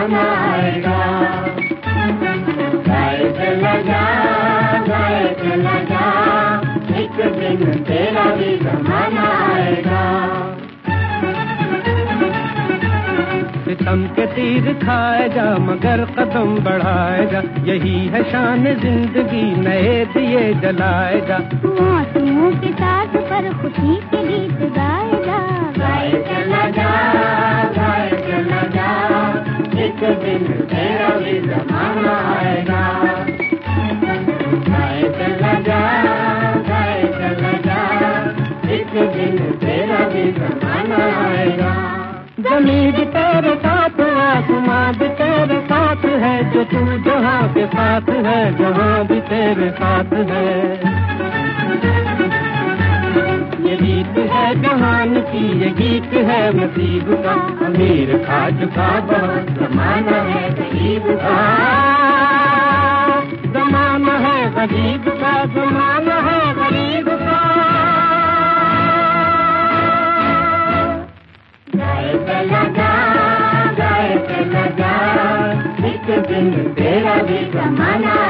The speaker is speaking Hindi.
जमाना आएगा। गाए चला जा, गाए चला जा, एक दिन तेरा भी जमाना आएगा। सितम के तीर खाए जा मगर कदम बढ़ाए जा, यही है शान जिंदगी, नए दिए जलाए जा। आंसुओं के साथ पर खुशी के गीत गाए जा। गाए चला जा, गाए चला जा, एक दिन तेरा भी जमाना आएगा। गाए चला जा, गाए चला जा, एक दिन तेरा भी जमाना आएगा। ज़मीन भी तेरे साथ है, आसमां भी तेरे साथ है, जो तू जहाँ के साथ है, जहाँ भी तेरे साथ है। ये गीत है जहान की, ये गीत है नसीब का, अमीर खा चुका बहुत, जमाना है गरीब का। जमाना है गरीब का, जमाना है गरीब का। गाए चला जा, गाए चला जा, एक दिन तेरा भी जमाना